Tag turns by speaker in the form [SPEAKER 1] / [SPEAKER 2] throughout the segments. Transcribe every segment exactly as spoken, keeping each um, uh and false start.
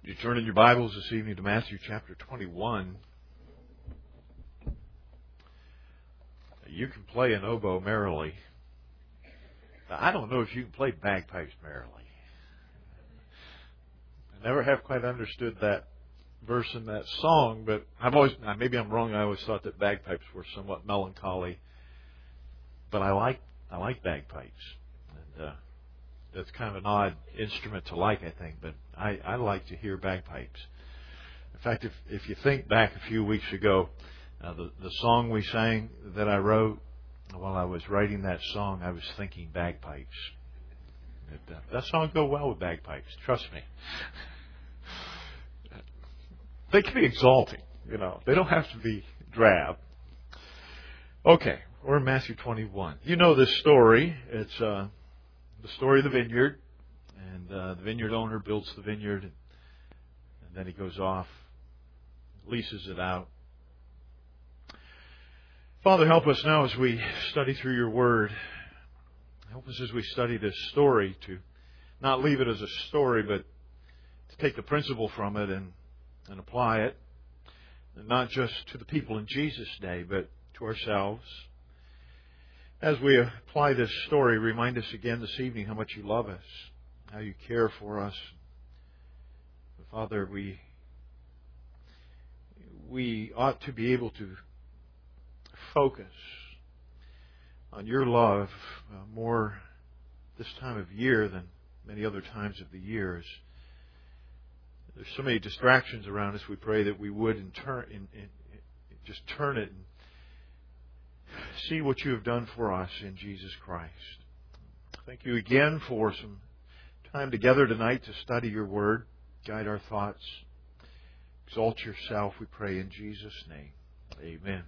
[SPEAKER 1] You turn in your Bibles this evening to Matthew chapter twenty-one. You can play an oboe merrily. I don't know if you can play bagpipes merrily. I never have quite understood that verse in that song, but I've always, maybe I'm wrong, I always thought that bagpipes were somewhat melancholy. But I like I like bagpipes. And uh, that's kind of an odd instrument to like, I think, but I, I like to hear bagpipes. In fact, if if you think back a few weeks ago, uh, the, the song we sang that I wrote, while I was writing that song, I was thinking bagpipes. It, uh, that song would go well with bagpipes, trust me. They can be exalting, you know. They don't have to be drab. Okay, we're in Matthew twenty-one. You know this story. It's uh, the story of the vineyard. And uh, the vineyard owner builds the vineyard. And, and then he goes off, leases it out. Father, help us now as we study through your word. Help us as we study this story to not leave it as a story, but to take the principle from it and, and apply it. And not just to the people in Jesus' day, but to ourselves. As we apply this story, remind us again this evening how much you love us, how you care for us. Father, we we ought to be able to focus on your love uh, more this time of year than many other times of the years. There's so many distractions around us. We pray that we would in turn, in, in, just turn it and see what you have done for us in Jesus Christ. Thank you again for some time together tonight to study your word. Guide our thoughts. Exalt yourself, we pray in Jesus' name. Amen.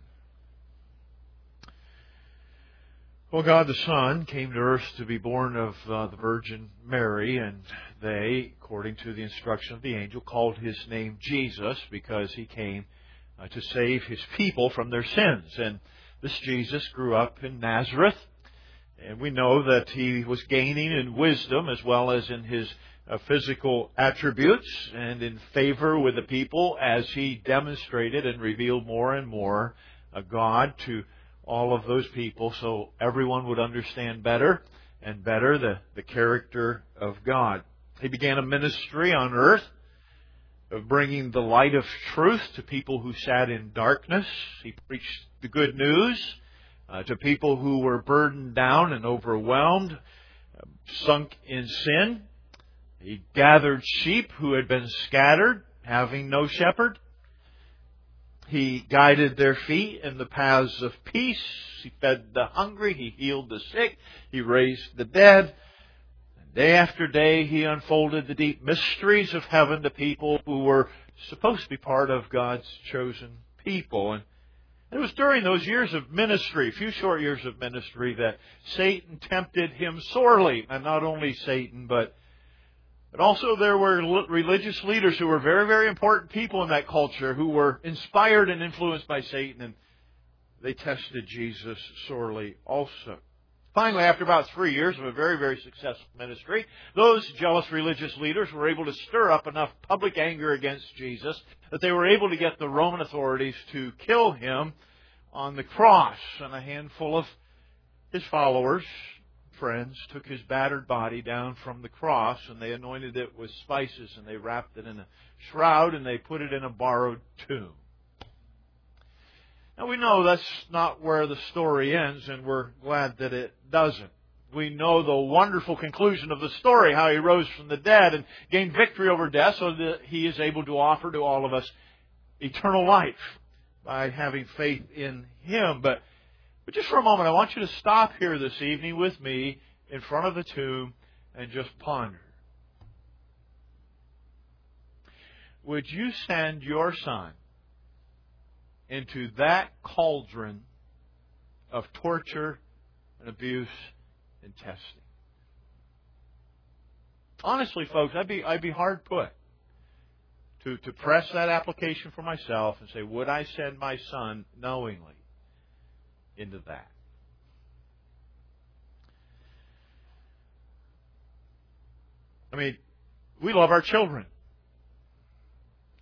[SPEAKER 1] Well, God the Son came to earth to be born of uh, the Virgin Mary, and they, according to the instruction of the angel, called his name Jesus because he came uh, to save his people from their sins. And this Jesus grew up in Nazareth, and we know that he was gaining in wisdom as well as in his uh, physical attributes and in favor with the people as he demonstrated and revealed more and more uh, God to all of those people, so everyone would understand better and better the, the character of God. He began a ministry on earth of bringing the light of truth to people who sat in darkness. He preached the good news uh, to people who were burdened down and overwhelmed, uh, sunk in sin. He gathered sheep who had been scattered, having no shepherd. He guided their feet in the paths of peace. He fed the hungry. He healed the sick. He raised the dead. Day after day, he unfolded the deep mysteries of heaven to people who were supposed to be part of God's chosen people. And it was during those years of ministry, a few short years of ministry, that Satan tempted him sorely. And not only Satan, but But also there were religious leaders who were very, very important people in that culture who were inspired and influenced by Satan, and they tested Jesus sorely also. Finally, after about three years of a very, very successful ministry, those jealous religious leaders were able to stir up enough public anger against Jesus that they were able to get the Roman authorities to kill him on the cross. And a handful of his followers, friends, took his battered body down from the cross, and they anointed it with spices, and they wrapped it in a shroud, and they put it in a borrowed tomb. Now we know that's not where the story ends, and we're glad that it doesn't. We know the wonderful conclusion of the story, how he rose from the dead and gained victory over death so that he is able to offer to all of us eternal life by having faith in him. But But just for a moment, I want you to stop here this evening with me in front of the tomb and just ponder. Would you send your son into that cauldron of torture and abuse and testing? Honestly, folks, I'd be I'd be hard put to, to press that application for myself and say, would I send my son knowingly into that? I mean, we love our children.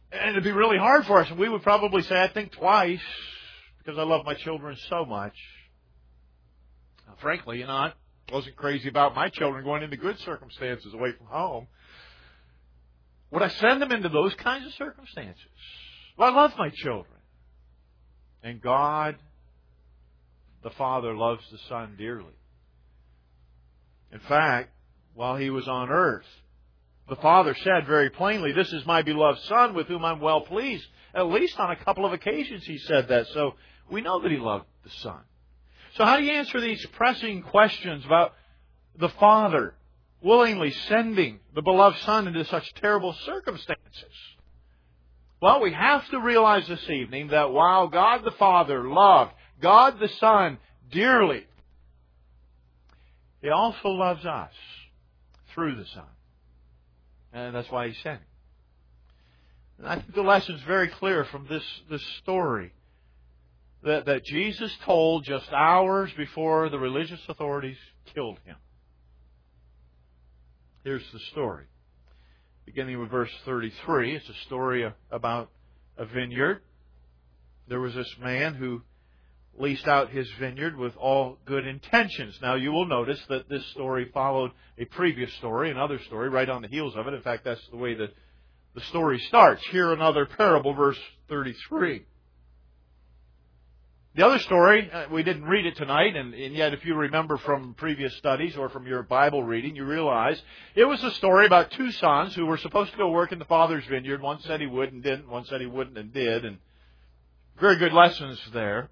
[SPEAKER 1] And it'd be really hard for us. And we would probably say, I think twice, because I love my children so much. Now, frankly, you know, I wasn't crazy about my children going into good circumstances away from home. Would I send them into those kinds of circumstances? Well, I love my children. And God, the Father, loves the Son dearly. In fact, while He was on earth, the Father said very plainly, this is my beloved Son with whom I'm well pleased. At least on a couple of occasions He said that. So we know that He loved the Son. So how do you answer these pressing questions about the Father willingly sending the beloved Son into such terrible circumstances? Well, we have to realize this evening that while God the Father loved God the Son dearly, He also loves us through the Son. And that's why He sent Him. And I think the lesson is very clear from this, this story that, that Jesus told just hours before the religious authorities killed Him. Here's the story. Beginning with verse thirty-three, it's a story about a vineyard. There was this man who leased out his vineyard with all good intentions. Now, you will notice that this story followed a previous story, another story, right on the heels of it. In fact, that's the way that the story starts. Here, another parable, verse thirty-three. The other story, uh, we didn't read it tonight, and, and yet if you remember from previous studies or from your Bible reading, you realize it was a story about two sons who were supposed to go work in the father's vineyard. One said he would and didn't. One said he wouldn't and did. And very good lessons there.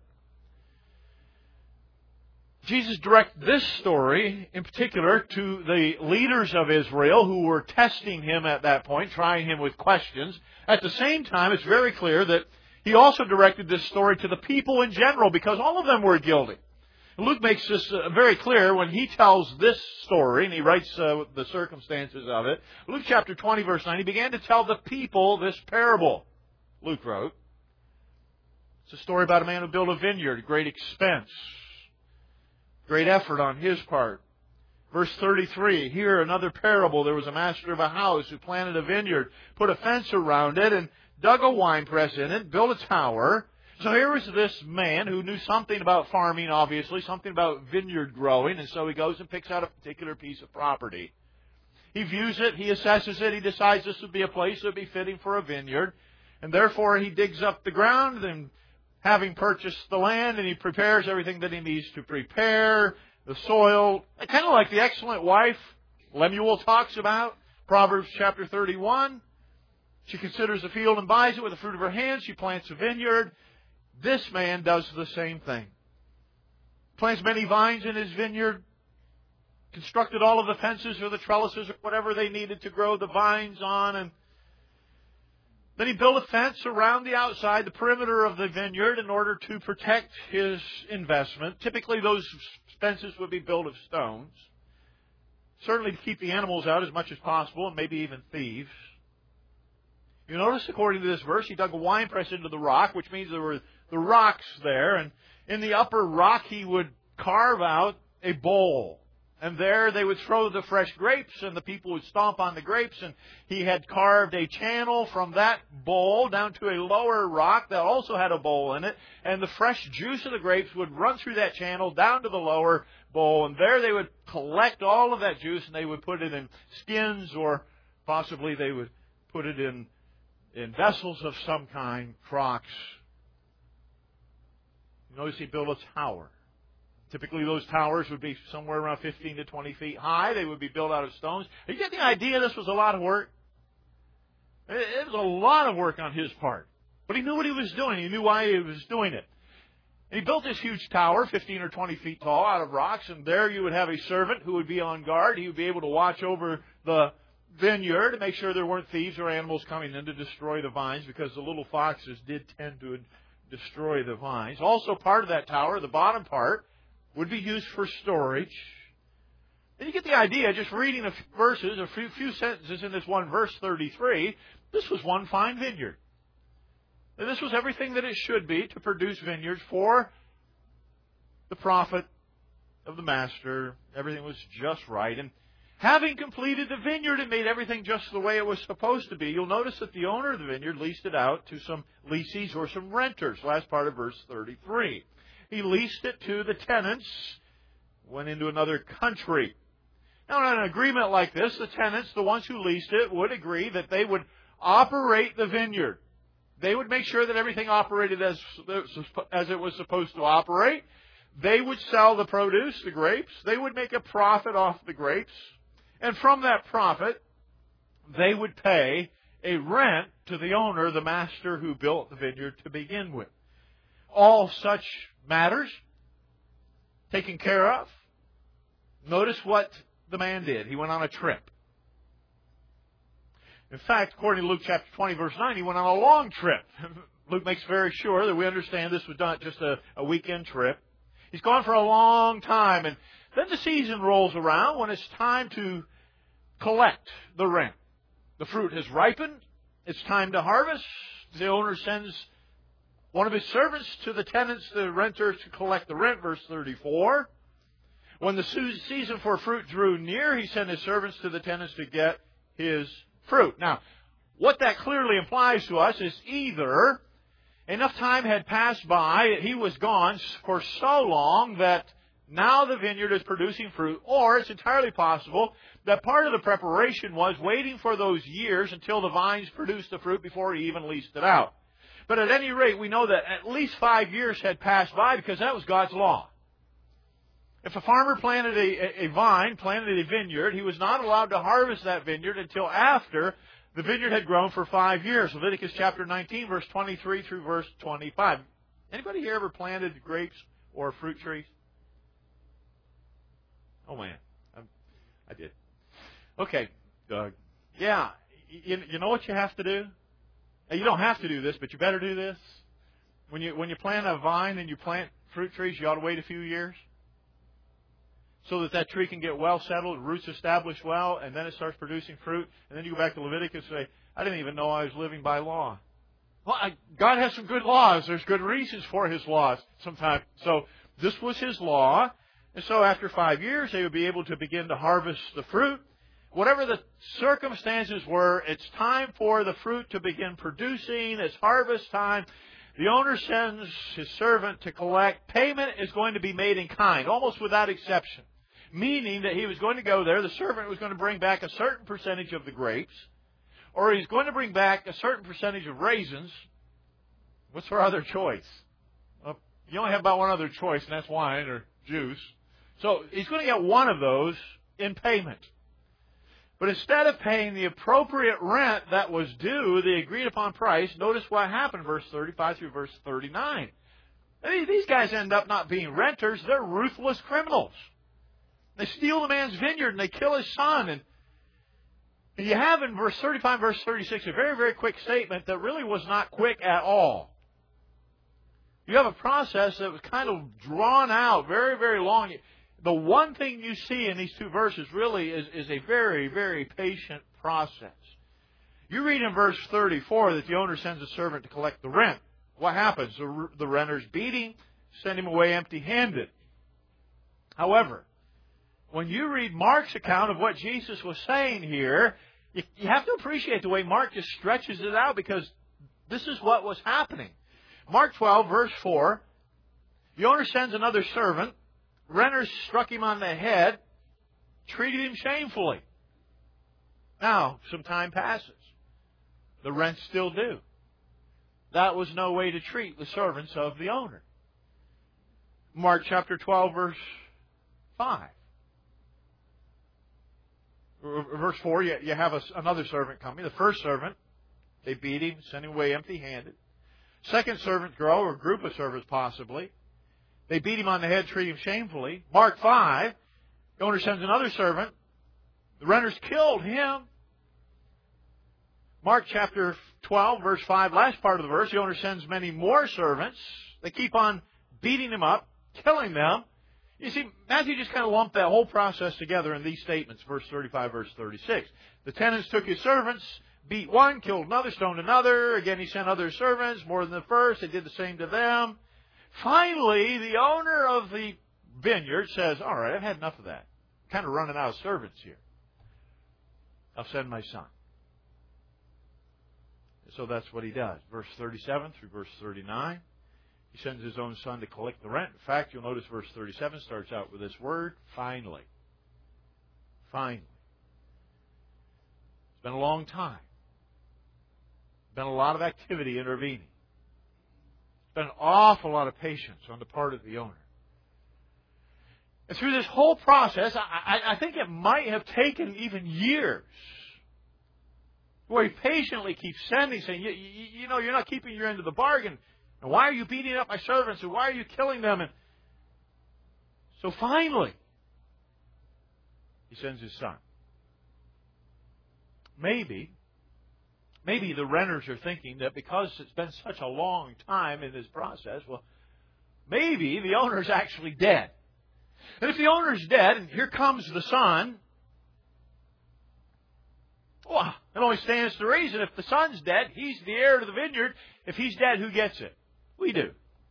[SPEAKER 1] Jesus directed this story, in particular, to the leaders of Israel who were testing Him at that point, trying Him with questions. At the same time, it's very clear that He also directed this story to the people in general, because all of them were guilty. And Luke makes this uh, very clear when he tells this story, and he writes uh, the circumstances of it. Luke chapter twenty, verse nine, He began to tell the people this parable, Luke wrote. It's a story about a man who built a vineyard, great expense. Great effort on his part. Verse thirty-three, here another parable. There was a master of a house who planted a vineyard, put a fence around it, and dug a winepress in it, built a tower. So here was this man who knew something about farming, obviously, something about vineyard growing, and so he goes and picks out a particular piece of property. He views it, he assesses it, he decides this would be a place that would be fitting for a vineyard, and therefore he digs up the ground, and having purchased the land, and he prepares everything that he needs to prepare, the soil, kind of like the excellent wife Lemuel talks about, Proverbs chapter thirty-one. She considers the field and buys it with the fruit of her hands. She plants a vineyard. This man does the same thing. Plants many vines in his vineyard, constructed all of the fences or the trellises or whatever they needed to grow the vines on, and then he built a fence around the outside, the perimeter of the vineyard, in order to protect his investment. Typically, those fences would be built of stones, certainly to keep the animals out as much as possible, and maybe even thieves. You notice, according to this verse, he dug a winepress into the rock, which means there were the rocks there, and in the upper rock he would carve out a bowl. And there they would throw the fresh grapes, and the people would stomp on the grapes. And he had carved a channel from that bowl down to a lower rock that also had a bowl in it. And the fresh juice of the grapes would run through that channel down to the lower bowl. And there they would collect all of that juice, and they would put it in skins, or possibly they would put it in, in vessels of some kind, crocks. Notice he built a tower. Typically, those towers would be somewhere around fifteen to twenty feet high. They would be built out of stones. You get the idea this was a lot of work? It was a lot of work on his part. But he knew what he was doing. He knew why he was doing it. And he built this huge tower, fifteen or twenty feet tall, out of rocks. And there you would have a servant who would be on guard. He would be able to watch over the vineyard to make sure there weren't thieves or animals coming in to destroy the vines, because the little foxes did tend to destroy the vines. Also, part of that tower, the bottom part, would be used for storage. And you get the idea, just reading a few verses, a few, few sentences in this one verse thirty-three, this was one fine vineyard. And this was everything that it should be to produce vineyards for the profit of the master. Everything was just right. And Having completed the vineyard and made everything just the way it was supposed to be, you'll notice that the owner of the vineyard leased it out to some lessees or some renters. Last part of verse thirty-three. He leased it to the tenants, went into another country. Now, in an agreement like this, the tenants, the ones who leased it, would agree that they would operate the vineyard. They would make sure that everything operated as, as it was supposed to operate. They would sell the produce, the grapes. They would make a profit off the grapes. And from that profit, they would pay a rent to the owner, the master who built the vineyard to begin with. All such matters taken care of. Notice what the man did. He went on a trip. In fact, according to Luke chapter twenty, verse nine, he went on a long trip. Luke makes very sure that we understand this was not just a, a weekend trip. He's gone for a long time, and then the season rolls around when it's time to collect the rent. The fruit has ripened. It's time to harvest. The owner sends one of his servants to the tenants, the renters, to collect the rent, verse thirty-four. When the season for fruit drew near, he sent his servants to the tenants to get his fruit. Now, what that clearly implies to us is either enough time had passed by, he was gone for so long that now the vineyard is producing fruit, or it's entirely possible that part of the preparation was waiting for those years until the vines produced the fruit before he even leased it out. But at any rate, we know that at least five years had passed by because that was God's law. If a farmer planted a, a vine, planted a vineyard, he was not allowed to harvest that vineyard until after the vineyard had grown for five years. Leviticus chapter nineteen, verse twenty-three through verse twenty-five. Anybody here ever planted grapes or fruit trees? Oh, man. I'm, I did. Okay, Doug. Yeah, you, you know what you have to do? You don't have to do this, but you better do this. When you when you plant a vine and you plant fruit trees, you ought to wait a few years so that that tree can get well settled, roots established well, and then it starts producing fruit. And then you go back to Leviticus and say, I didn't even know I was living by law. Well, I, God has some good laws. There's good reasons for His laws sometimes. So this was His law. And so after five years, they would be able to begin to harvest the fruit. Whatever the circumstances were, it's time for the fruit to begin producing. It's harvest time. The owner sends his servant to collect. Payment is going to be made in kind, almost without exception. Meaning that he was going to go there, the servant was going to bring back a certain percentage of the grapes, or he's going to bring back a certain percentage of raisins. What's our other choice? Well, you only have about one other choice, and that's wine or juice. So he's going to get one of those in payment. But instead of paying the appropriate rent that was due, the agreed upon price, notice what happened, verse thirty-five through verse thirty-nine. These guys end up not being renters, they're ruthless criminals. They steal the man's vineyard and they kill his son. And you have in verse thirty-five, verse thirty-six, a very, very quick statement that really was not quick at all. You have a process that was kind of drawn out, very, very long. The one thing you see in these two verses really is, is a very, very patient process. You read in verse thirty-four that the owner sends a servant to collect the rent. What happens? The, the renters beat him, send him away empty-handed. However, when you read Mark's account of what Jesus was saying here, you, you have to appreciate the way Mark just stretches it out, because this is what was happening. Mark twelve, verse four, the owner sends another servant. Renters struck him on the head, treated him shamefully. Now, some time passes. The rent's still due. That was no way to treat the servants of the owner. Mark chapter twelve, verse five. Verse four, you, you have a, another servant coming. The first servant, they beat him, sent him away empty-handed. Second servant grow, or group of servants possibly. They beat him on the head, treat him shamefully. Mark five, the owner sends another servant. The renters killed him. Mark chapter twelve, verse five, last part of the verse, the owner sends many more servants. They keep on beating him up, killing them. You see, Matthew just kind of lumped that whole process together in these statements, verse thirty-five, verse thirty-six. The tenants took his servants, beat one, killed another, stoned another. Again, he sent other servants, more than the first. They did the same to them. Finally, the owner of the vineyard says, all right, I've had enough of that. I'm kind of running out of servants here. I'll send my son. So that's what he does. Verse thirty-seven through verse thirty-nine. He sends his own son to collect the rent. In fact, you'll notice verse thirty-seven starts out with this word, finally. Finally. It's been a long time. Been a lot of activity intervening. It's been an awful lot of patience on the part of the owner. And through this whole process, I, I think it might have taken even years, where he patiently keeps sending, saying, you, you, you know, you're not keeping your end of the bargain. And why are you beating up my servants? And why are you killing them? And so finally, he sends his son. Maybe, maybe the renters are thinking that because it's been such a long time in this process, well, maybe the owner's actually dead. And if the owner's dead, and here comes the son, well, it only stands to reason. If the son's dead, he's the heir to the vineyard. If he's dead, who gets it? We do.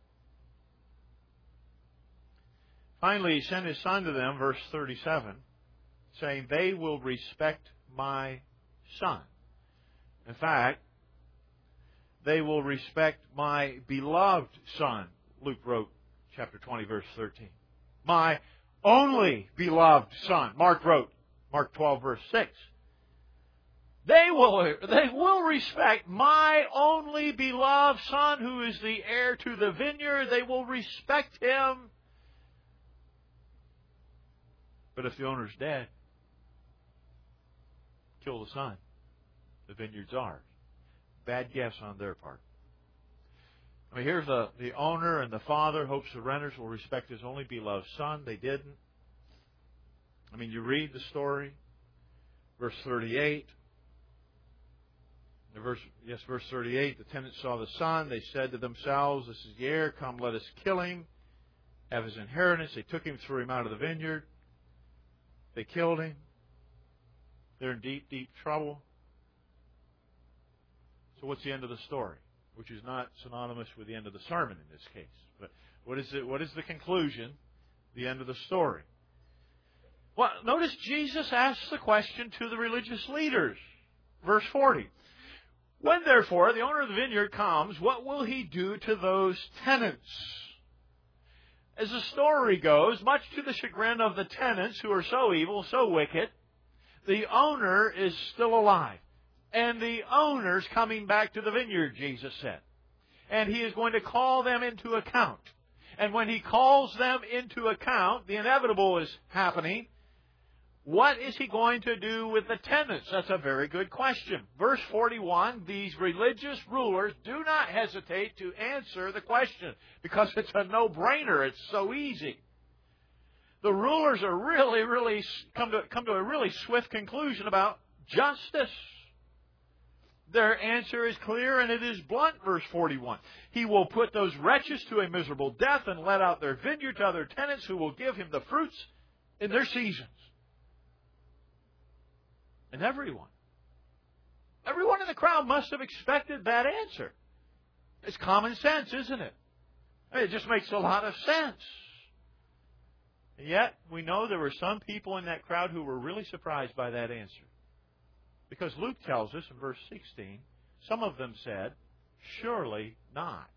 [SPEAKER 1] Finally, he sent his son to them, verse thirty-seven, saying, they will respect my son. In fact, they will respect my beloved son, Luke wrote, chapter twenty, verse thirteen. My only beloved son, Mark wrote, Mark twelve, verse six. They will, they will respect my only beloved son who is the heir to the vineyard. They will respect him. But if the owner's dead, kill the son. The vineyard's ours. Bad guess on their part. I mean, here's the, the owner and the father hopes the renters will respect his only beloved son. They didn't. I mean, you read the story. Verse thirty-eight. Verse, yes, verse thirty-eight, the tenants saw the son. They said to themselves, this is the heir. Come, let us kill him. Have his inheritance. They took him, threw him out of the vineyard. They killed him. They're in deep, deep trouble. So what's the end of the story? Which is not synonymous with the end of the sermon in this case. But what is it? What is the conclusion? The end of the story. Well, notice Jesus asks the question to the religious leaders. Verse forty. When, therefore, the owner of the vineyard comes, what will he do to those tenants? As the story goes, much to the chagrin of the tenants who are so evil, so wicked, the owner is still alive. And the owner's coming back to the vineyard, Jesus said. And he is going to call them into account. And when he calls them into account, the inevitable is happening. What is he going to do with the tenants? That's a very good question. Verse forty-one, these religious rulers do not hesitate to answer the question because it's a no-brainer. It's so easy. The rulers are really, really come to, come to a really swift conclusion about justice. Their answer is clear and it is blunt, verse forty-one. He will put those wretches to a miserable death and let out their vineyard to other tenants who will give him the fruits in their seasons. And everyone, everyone in the crowd must have expected that answer. It's common sense, isn't it? I mean, it just makes a lot of sense. And yet, we know there were some people in that crowd who were really surprised by that answer. Because Luke tells us in verse sixteen, some of them said, surely not.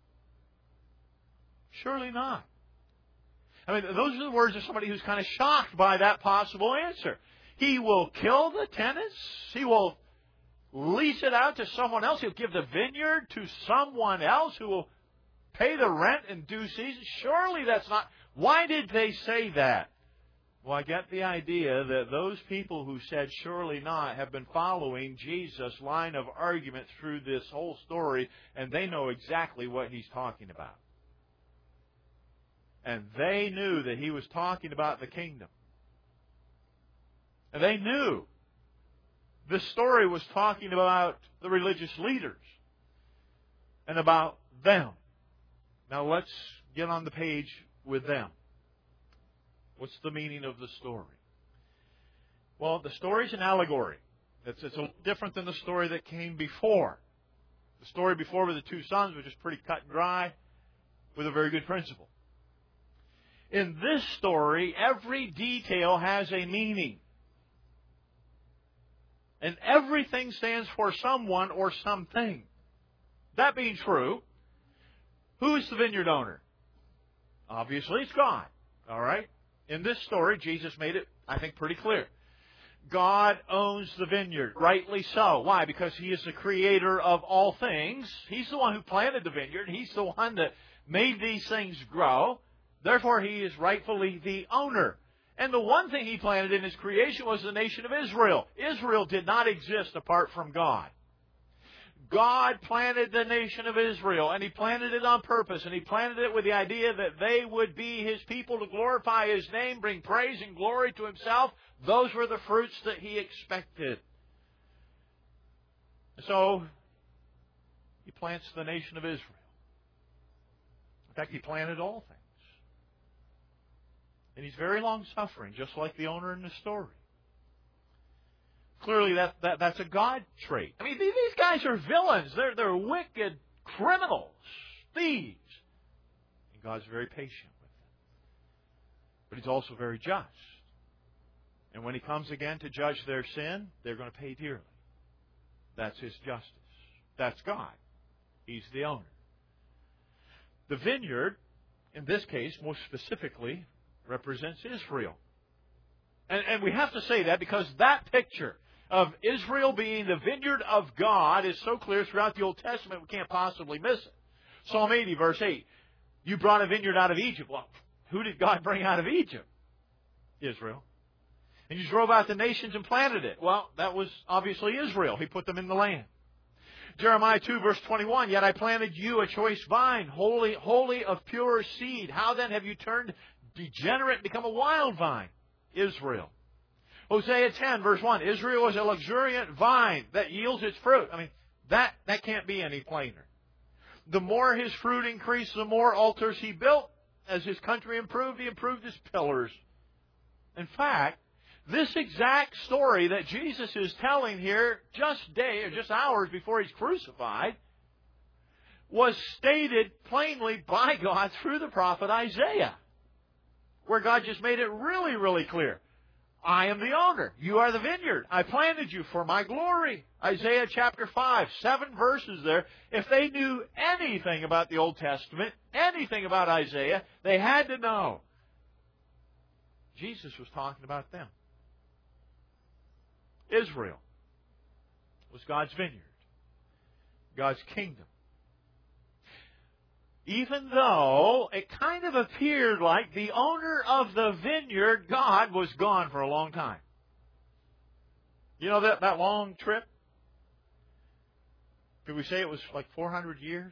[SPEAKER 1] Surely not. I mean, those are the words of somebody who's kind of shocked by that possible answer. He will kill the tenants. He will lease it out to someone else. He'll give the vineyard to someone else who will pay the rent in due season. Surely that's not... Why did they say that? Well, I get the idea that those people who said surely not have been following Jesus' line of argument through this whole story, and they know exactly what he's talking about. And they knew that he was talking about the kingdom. And they knew this story was talking about the religious leaders and about them. Now let's get on the page with them. What's the meaning of the story? Well, the story's an allegory. It's, it's a little different than the story that came before. The story before with the two sons was just pretty cut and dry with a very good principle. In this story, every detail has a meaning. And everything stands for someone or something. That being true, who is the vineyard owner? Obviously, it's God. All right? In this story, Jesus made it, I think, pretty clear. God owns the vineyard, rightly so. Why? Because He is the creator of all things. He's the one who planted the vineyard. He's the one that made these things grow. Therefore, He is rightfully the owner. And the one thing He planted in His creation was the nation of Israel. Israel did not exist apart from God. God planted the nation of Israel, and He planted it on purpose, and He planted it with the idea that they would be His people to glorify His name, bring praise and glory to Himself. Those were the fruits that He expected. So, He plants the nation of Israel. In fact, He planted all things. And He's very long-suffering, just like the owner in the story. Clearly, that, that that's a God trait. I mean, these guys are villains. They're, they're wicked criminals, thieves. And God's very patient with them. But He's also very just. And when He comes again to judge their sin, they're going to pay dearly. That's His justice. That's God. He's the owner. The vineyard, in this case, most specifically, represents Israel. And, and we have to say that because that picture of Israel being the vineyard of God is so clear throughout the Old Testament we can't possibly miss it. Psalm eighty, verse eight. You brought a vineyard out of Egypt. Well, who did God bring out of Egypt? Israel. And you drove out the nations and planted it. Well, that was obviously Israel. He put them in the land. Jeremiah two, verse twenty-one. Yet I planted you a choice vine, holy, holy of pure seed. How then have you turned degenerate and become a wild vine? Israel. Hosea ten, verse one. Israel is a luxuriant vine that yields its fruit. I mean, that, that can't be any plainer. The more his fruit increased, the more altars he built. As his country improved, he improved his pillars. In fact, this exact story that Jesus is telling here, just day or just hours before He's crucified, was stated plainly by God through the prophet Isaiah, where God just made it really, really clear. I am the owner. You are the vineyard. I planted you for my glory. Isaiah chapter five, seven verses there. If they knew anything about the Old Testament, anything about Isaiah, they had to know Jesus was talking about them. Israel was God's vineyard, God's kingdom. Even though it kind of appeared like the owner of the vineyard, God, was gone for a long time. You know that, that long trip? Could we say it was like four hundred years?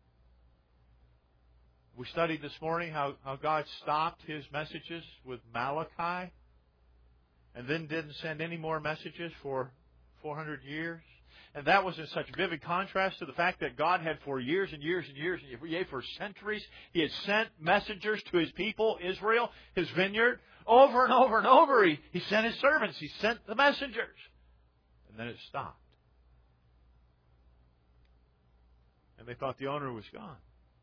[SPEAKER 1] We studied this morning how, how God stopped His messages with Malachi and then didn't send any more messages for four hundred years. And that was in such vivid contrast to the fact that God had for years and years and years, and for centuries, He had sent messengers to His people, Israel, His vineyard, over and over and over. He, he sent His servants. He sent the messengers. And then it stopped. And they thought the owner was gone.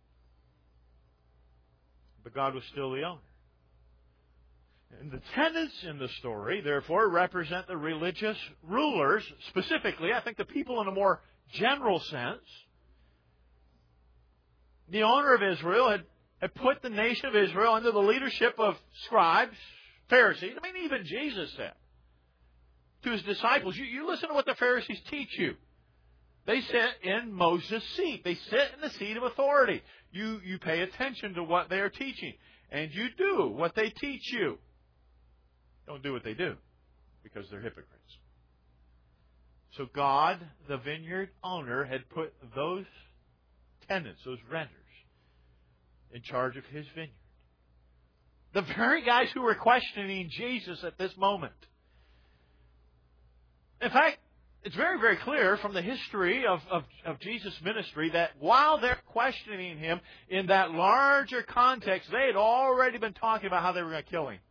[SPEAKER 1] But God was still the owner. And the tenants in the story, therefore, represent the religious rulers, specifically, I think the people in a more general sense. The owner of Israel had, had put the nation of Israel under the leadership of scribes, Pharisees. I mean, even Jesus said to His disciples, you, you listen to what the Pharisees teach you. They sit in Moses' seat. They sit in the seat of authority. You, you pay attention to what they are teaching, and you do what they teach you. Don't do what they do, because they're hypocrites. So God, the vineyard owner, had put those tenants, those renters, in charge of His vineyard. The very guys who were questioning Jesus at this moment. In fact, it's very, very clear from the history of, of, of Jesus' ministry that while they're questioning Him in that larger context, they had already been talking about how they were going to kill Him.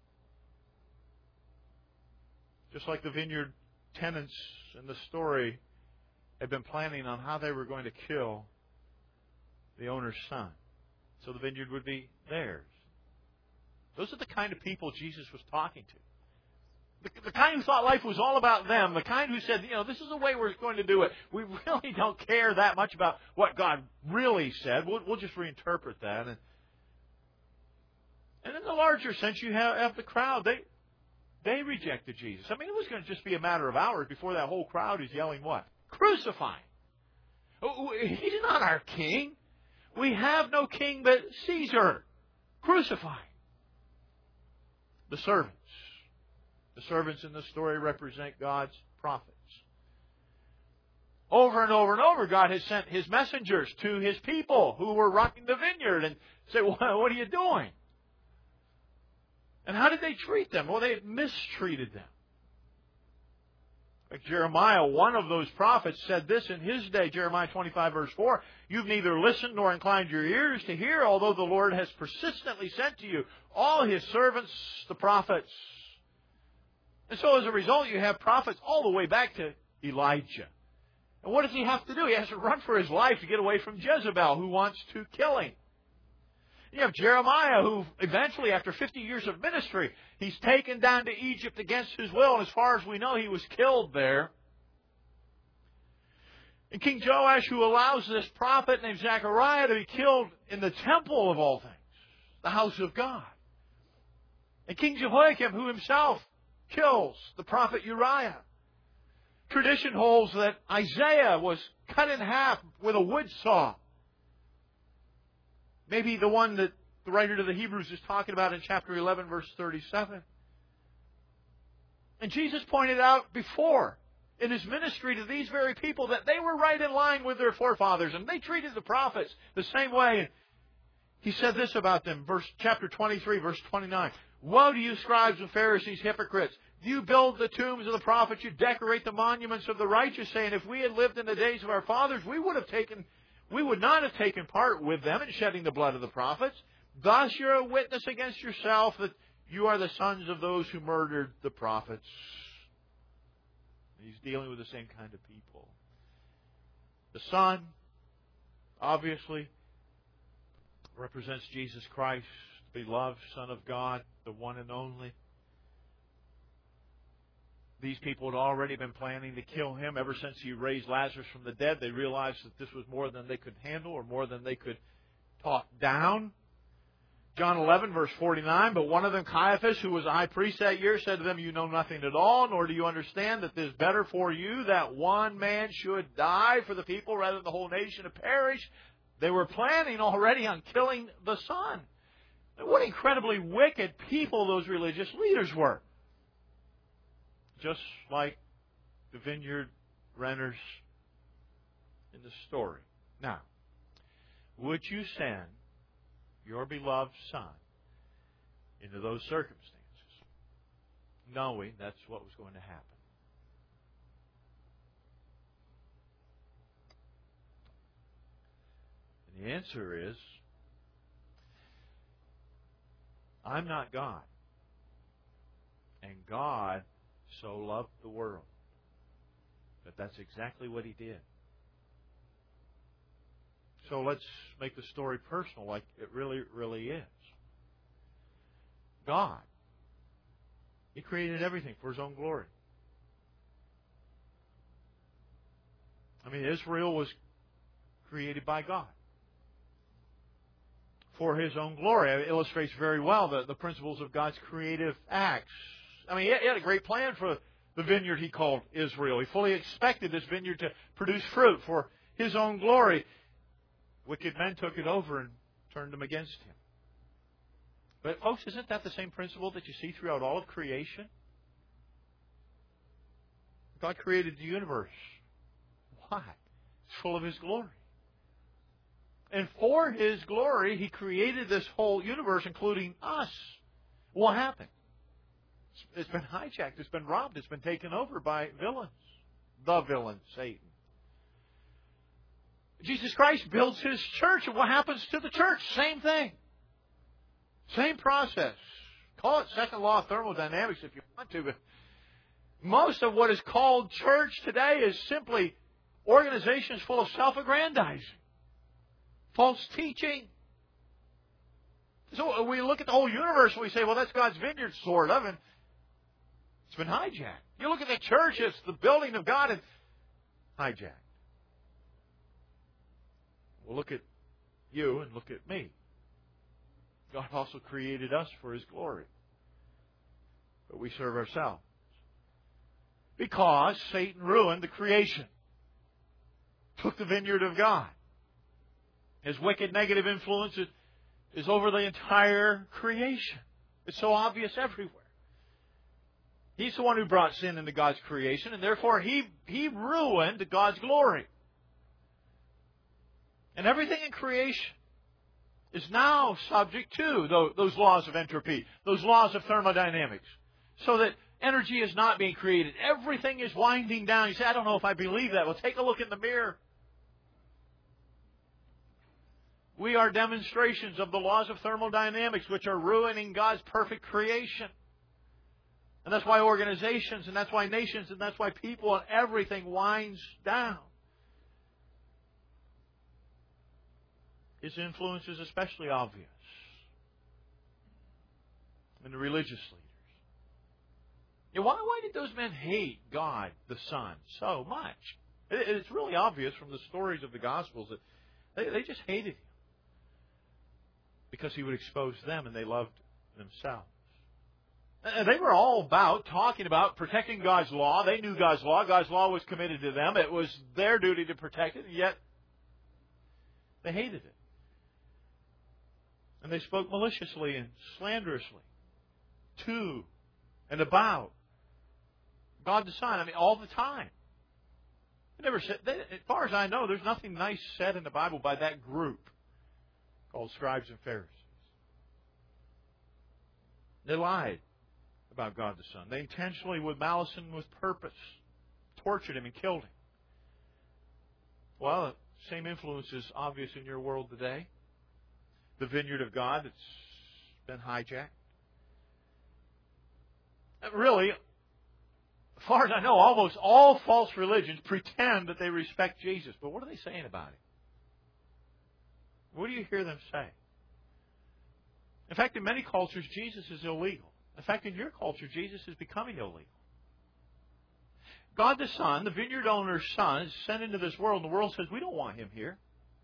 [SPEAKER 1] Just like the vineyard tenants in the story had been planning on how they were going to kill the owner's son. So the vineyard would be theirs. Those are the kind of people Jesus was talking to. The, the kind who thought life was all about them, the kind who said, you know, this is the way we're going to do it. We really don't care that much about what God really said. We'll, we'll just reinterpret that. And, and in the larger sense, you have, have the crowd. They they rejected Jesus. I mean, it was going to just be a matter of hours before that whole crowd is yelling what? Crucify him. He's not our king. We have no king but Caesar. Crucify him. The servants. The servants in the story represent God's prophets. Over and over and over, God has sent His messengers to His people who were running the vineyard and say, well, what are you doing? And how did they treat them? Well, they mistreated them. Like Jeremiah, one of those prophets, said this in his day, Jeremiah twenty-five, verse four, you've neither listened nor inclined your ears to hear, although the Lord has persistently sent to you all His servants, the prophets. And so as a result, you have prophets all the way back to Elijah. And what does he have to do? He has to run for his life to get away from Jezebel, who wants to kill him. You have Jeremiah, who eventually, after fifty years of ministry, he's taken down to Egypt against his will, and as far as we know, he was killed there. And King Joash, who allows this prophet named Zechariah to be killed in the temple of all things, the house of God. And King Jehoiakim, who himself kills the prophet Uriah. Tradition holds that Isaiah was cut in half with a wood saw. Maybe the one that the writer to the Hebrews is talking about in chapter eleven, verse thirty-seven. And Jesus pointed out before in His ministry to these very people that they were right in line with their forefathers, and they treated the prophets the same way. He said this about them, verse chapter twenty-three, verse twenty-nine. Woe to you, scribes and Pharisees, hypocrites! You build the tombs of the prophets, you decorate the monuments of the righteous, saying, if we had lived in the days of our fathers, we would have taken, we would not have taken part with them in shedding the blood of the prophets. Thus you're a witness against yourself that you are the sons of those who murdered the prophets. He's dealing with the same kind of people. The Son, obviously, represents Jesus Christ, the beloved Son of God, the one and only. These people had already been planning to kill Him ever since He raised Lazarus from the dead. They realized that this was more than they could handle or more than they could talk down. John eleven, verse forty-nine, but one of them, Caiaphas, who was a high priest that year, said to them, you know nothing at all, nor do you understand that it is better for you that one man should die for the people rather than the whole nation to perish. They were planning already on killing the Son. What incredibly wicked people those religious leaders were. Just like the vineyard renters in the story. Now, would you send your beloved Son into those circumstances, knowing that's what was going to happen? And the answer is, I'm not God. And God so loved the world. But that's exactly what He did. So let's make the story personal like it really, really is. God, He created everything for His own glory. I mean, Israel was created by God for His own glory. It illustrates very well the, the principles of God's creative acts. I mean, He had a great plan for the vineyard He called Israel. He fully expected this vineyard to produce fruit for His own glory. Wicked men took it over and turned them against Him. But folks, isn't that the same principle that you see throughout all of creation? God created the universe. Why? It's full of His glory. And for His glory, He created this whole universe, including us. What happened? It's been hijacked. It's been robbed. It's been taken over by villains. The villain, Satan. Jesus Christ builds His church, and what happens to the church? Same thing. Same process. Call it second law of thermodynamics if you want to, but most of what is called church today is simply organizations full of self-aggrandizing, false teaching. So we look at the whole universe and we say, well, that's God's vineyard, sort of, and It's been hijacked. You look at the church, it's the building of God, and hijacked. Well, look at you and look at me. God also created us for His glory. But we serve ourselves. Because Satan ruined the creation. Took the vineyard of God. His wicked negative influence is, is over the entire creation. It's so obvious everywhere. He's the one who brought sin into God's creation, and therefore He, he ruined God's glory. And everything in creation is now subject to those laws of entropy, those laws of thermodynamics, so that energy is not being created. Everything is winding down. You say, I don't know if I believe that. Well, take a look in the mirror. We are demonstrations of the laws of thermodynamics, which are ruining God's perfect creation. And that's why organizations, and that's why nations, and that's why people and everything winds down. His influence is especially obvious in the religious leaders. You know, why, why did those men hate God, the Son, so much? It, it's really obvious from the stories of the Gospels that they, they just hated Him because He would expose them, and they loved themselves. And they were all about talking about protecting God's law. They knew God's law. God's law was committed to them. It was their duty to protect it, and yet they hated it. And they spoke maliciously and slanderously to and about God the Son. I mean, all the time. They never said, they, as far as I know, there's nothing nice said in the Bible by that group called scribes and Pharisees. They lied about God the Son. They intentionally, with malice and with purpose, tortured Him and killed Him. Well, the same influence is obvious in your world today. The vineyard of God that's been hijacked. Really, as far as I know, almost all false religions pretend that they respect Jesus. But what are they saying about Him? What do you hear them say? In fact, in many cultures, Jesus is illegal. In fact, in your culture, Jesus is becoming illegal. God the Son, the vineyard owner's Son, is sent into this world, and the world says, we don't want Him here.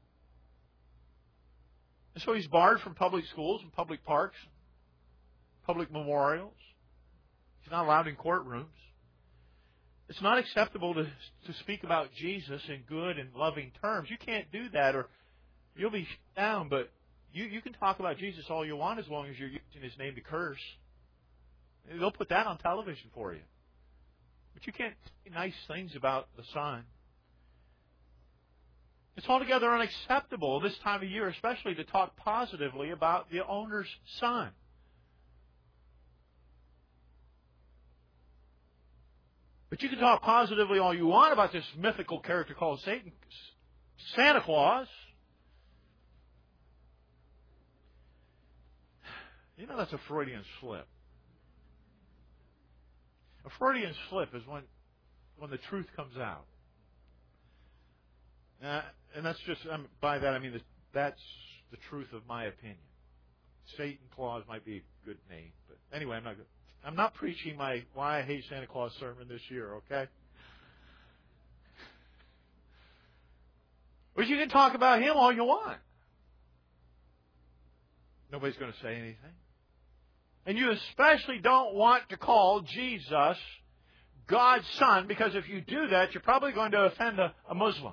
[SPEAKER 1] And so He's barred from public schools and public parks, public memorials. He's not allowed in courtrooms. It's not acceptable to, to speak about Jesus in good and loving terms. You can't do that, or you'll be shut down. But you, you can talk about Jesus all you want as long as you're using His name to curse. They'll put that on television for you. But you can't say nice things about the Son. It's altogether unacceptable this time of year, especially to talk positively about the owner's Son. But you can talk positively all you want about this mythical character called Satan, Santa Claus. You know that's a Freudian slip. A Freudian slip is when, when the truth comes out. Uh, and that's just, um, by that I mean that that's the truth of my opinion. Satan Claus might be a good name, but anyway, I'm not good. I'm not preaching my Why I Hate Santa Claus sermon this year, okay? But you can talk about Him all you want. Nobody's going to say anything. And you especially don't want to call Jesus God's Son, because if you do that, you're probably going to offend a, a Muslim.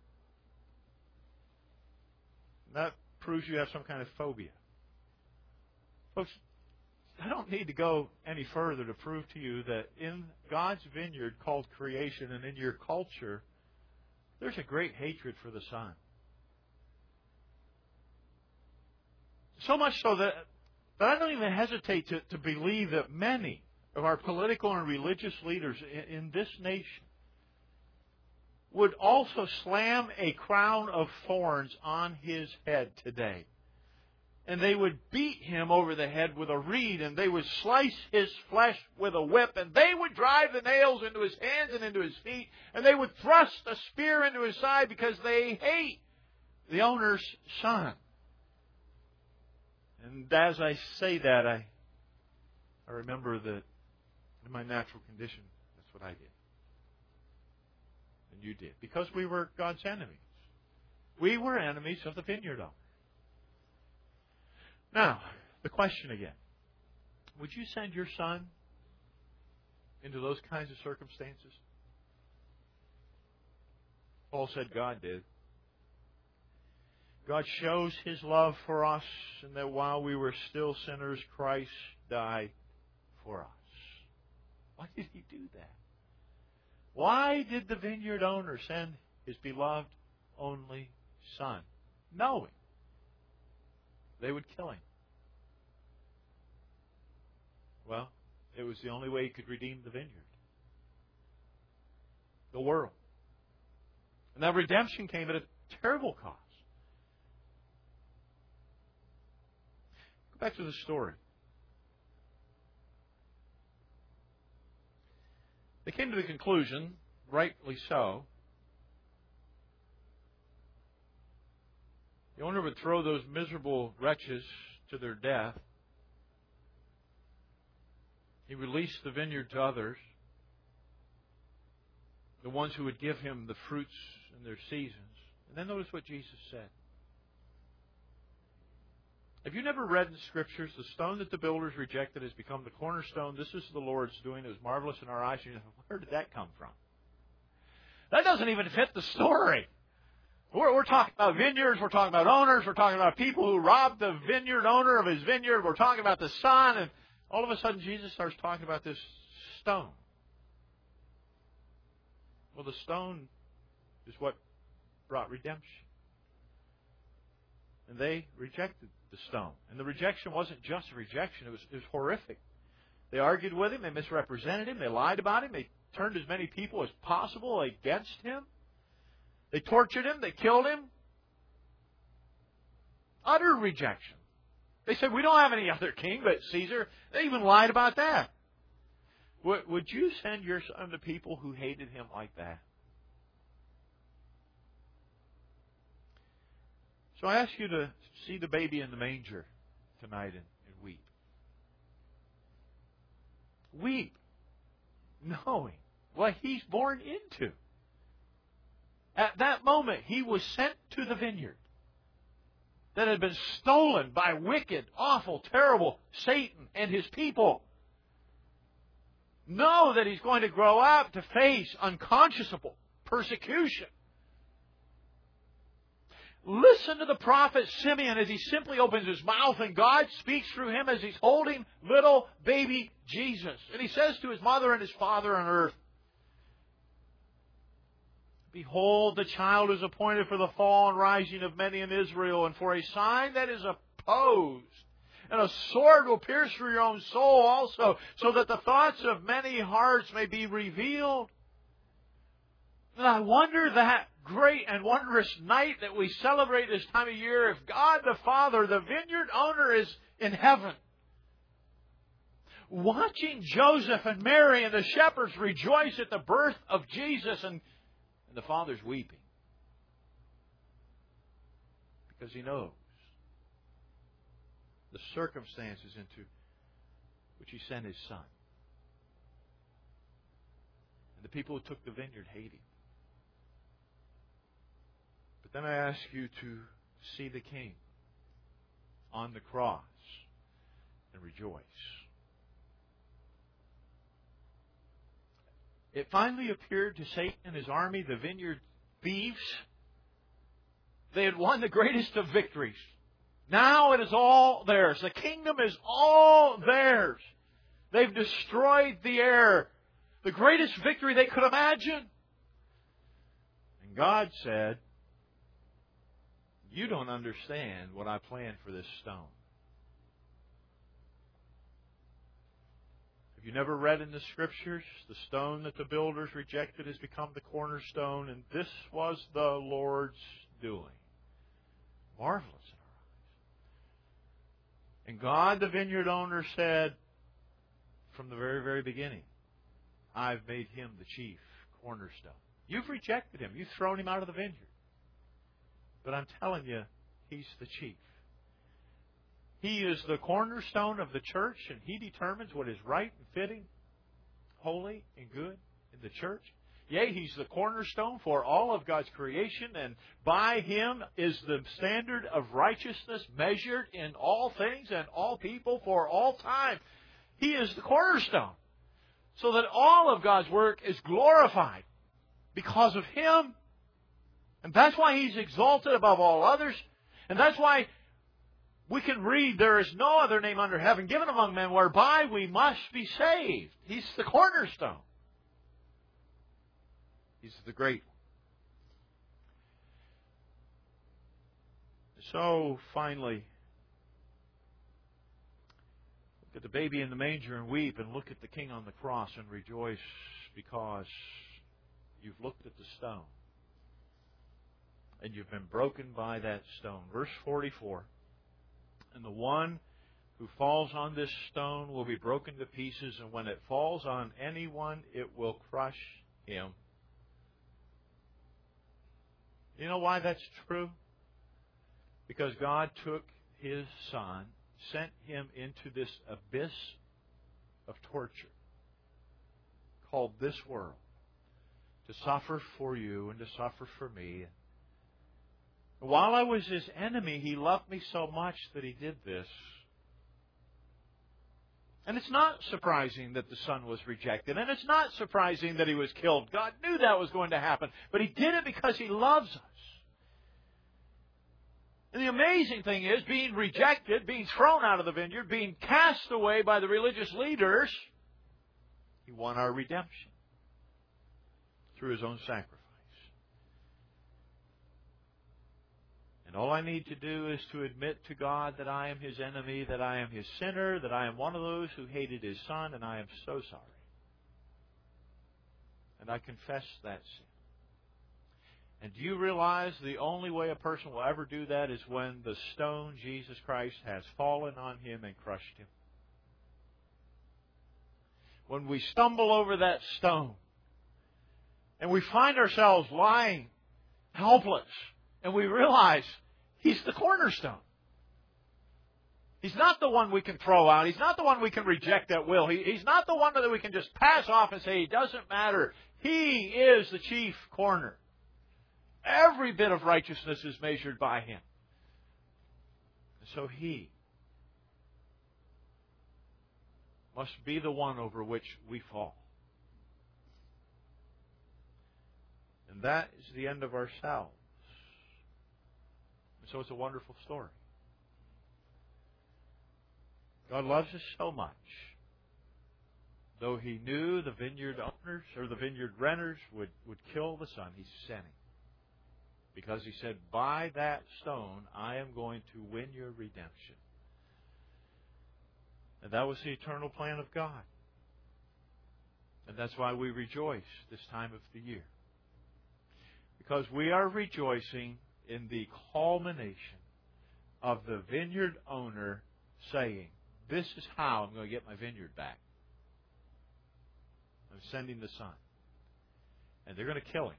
[SPEAKER 1] That proves you have some kind of phobia. Folks, I don't need to go any further to prove to you that in God's vineyard called creation and in your culture, there's a great hatred for the Son. So much so that, that I don't even hesitate to, to believe that many of our political and religious leaders in, in this nation would also slam a crown of thorns on His head today. And they would beat Him over the head with a reed, and they would slice His flesh with a whip, and they would drive the nails into His hands and into His feet, and they would thrust a spear into His side because they hate the owner's Son. And as I say that, I, I remember that In my natural condition, that's what I did. And you did. Because we were God's enemies. We were enemies of the vineyard owner. Now, the question again. Would you send your son into those kinds of circumstances? Paul said God did. God shows His love for us, and that while we were still sinners, Christ died for us. Why did He do that? Why did the vineyard owner send His beloved only Son, knowing they would kill Him? Well, it was the only way He could redeem the vineyard, the world. And that redemption came at a terrible cost. Go back to the story. They came to the conclusion, rightly so, the owner would throw those miserable wretches to their death. He released the vineyard to others, the ones who would give him the fruits in their seasons. And then notice what Jesus said. Have you never read in the Scriptures, the stone that the builders rejected has become the cornerstone? This is the Lord's doing. It was marvelous in our eyes. You know, where did that come from? That doesn't even fit the story. We're, we're talking about vineyards. We're talking about owners. We're talking about people who robbed the vineyard owner of his vineyard. We're talking about the son. And all of a sudden, Jesus starts talking about this stone. Well, the stone is what brought redemption. And they rejected the stone. And the rejection wasn't just a rejection. It was, it was horrific. They argued with him. They misrepresented him. They lied about him. They turned as many people as possible against him. They tortured him. They killed him. Utter rejection. They said, we don't have any other king but Caesar. They even lied about that. Would, would you send your son to people who hated him like that? So I ask you to see the baby in the manger tonight and, and weep. Weep, knowing what he's born into. At that moment, he was sent to the vineyard that had been stolen by wicked, awful, terrible Satan and his people. Know that he's going to grow up to face unconscionable persecution. Listen to the prophet Simeon as he simply opens his mouth and God speaks through him as he's holding little baby Jesus. And he says to his mother and his father on earth, behold, the child is appointed for the fall and rising of many in Israel, and for a sign that is opposed. And a sword will pierce through your own soul also, so that the thoughts of many hearts may be revealed. And I wonder that great and wondrous night that we celebrate this time of year, if God the Father, the vineyard owner, is in heaven, watching Joseph and Mary and the shepherds rejoice at the birth of Jesus, and, and the Father's weeping because He knows the circumstances into which He sent His Son. And the people who took the vineyard hate Him. But then I ask you to see the King on the cross and rejoice. It finally appeared to Satan and his army, the vineyard thieves. They had won the greatest of victories. Now it is all theirs. The kingdom is all theirs. They've destroyed the heir. The greatest victory they could imagine. And God said, you don't understand what I planned for this stone. Have you never read in the Scriptures, the stone that the builders rejected has become the cornerstone, and this was the Lord's doing. Marvelous in our eyes. And God, the vineyard owner, said from the very, very beginning, I've made him the chief cornerstone. You've rejected him. You've thrown him out of the vineyard. But I'm telling you, he's the chief. He is the cornerstone of the church, and he determines what is right and fitting. holy and good in the church. Yea, He's the cornerstone for all of God's creation, and by Him is the standard of righteousness measured in all things and all people for all time. He is the cornerstone, so that all of God's work is glorified because of Him. And that's why He's exalted above all others. And that's why we can read, there is no other name under heaven given among men whereby we must be saved. He's the cornerstone. He's the great one. So, finally, look at the baby in the manger and weep, and look at the King on the cross and rejoice because you've looked at the stone. And you've been broken by that stone. Verse forty-four. And the one who falls on this stone will be broken to pieces, and when it falls on anyone, it will crush him. You know why that's true? Because God took His Son, sent Him into this abyss of torture called this world to suffer for you and to suffer for me. While I was His enemy, He loved me so much that He did this. And it's not surprising that the Son was rejected. And it's not surprising that He was killed. God knew that was going to happen. But He did it because He loves us. And the amazing thing is, being rejected, being thrown out of the vineyard, being cast away by the religious leaders, He won our redemption through His own sacrifice. And all I need to do is to admit to God that I am His enemy, that I am His sinner, that I am one of those who hated His Son, and I am so sorry. And I confess that sin. And do you realize the only way a person will ever do that is when the stone, Jesus Christ, has fallen on him and crushed him? When we stumble over that stone and we find ourselves lying helpless and we realize He's the cornerstone. He's not the one we can throw out. He's not the one we can reject at will. He, he's not the one that we can just pass off and say, He doesn't matter. He is the chief corner. Every bit of righteousness is measured by Him. And so He must be the one over which we fall. And that is the end of ourselves. And so it's a wonderful story. God loves us so much. Though He knew the vineyard owners or the vineyard renters would, would kill the Son, He sent Him. Because He said, by that stone, I am going to win your redemption. And that was the eternal plan of God. And that's why we rejoice this time of the year. Because we are rejoicing in the culmination of the vineyard owner saying, this is how I'm going to get my vineyard back. I'm sending the Son. And they're going to kill Him.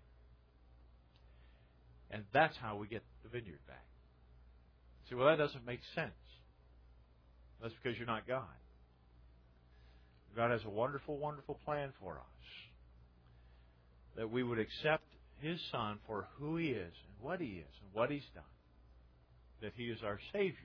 [SPEAKER 1] And that's how we get the vineyard back. See, well, that doesn't make sense. That's because you're not God. God has a wonderful, wonderful plan for us. That we would accept His Son for who He is and what He is and what He's done. That He is our Savior.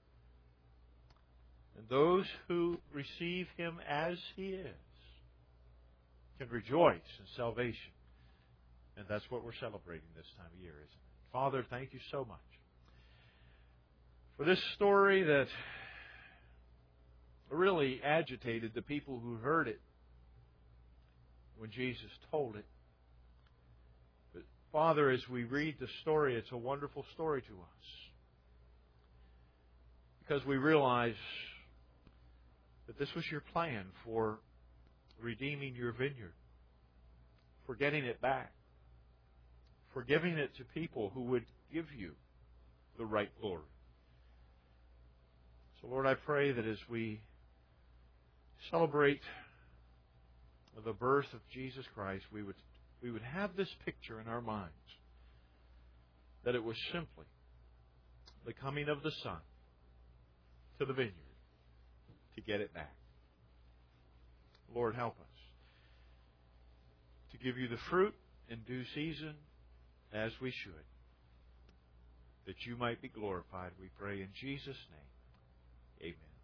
[SPEAKER 1] And those who receive Him as He is can rejoice in salvation. And that's what we're celebrating this time of year, isn't it? Father, thank You so much for this story that really agitated the people who heard it when Jesus told it. But Father, as we read the story, it's a wonderful story to us. Because we realize that this was Your plan for redeeming Your vineyard, for getting it back, for giving it to people who would give You the right glory. So, Lord, I pray that as we celebrate the birth of Jesus Christ, we would we would have this picture in our minds that it was simply the coming of the Son to the vineyard to get it back. Lord, help us to give you the fruit in due season, as we should, that you might be glorified, we pray in Jesus' name. Amen.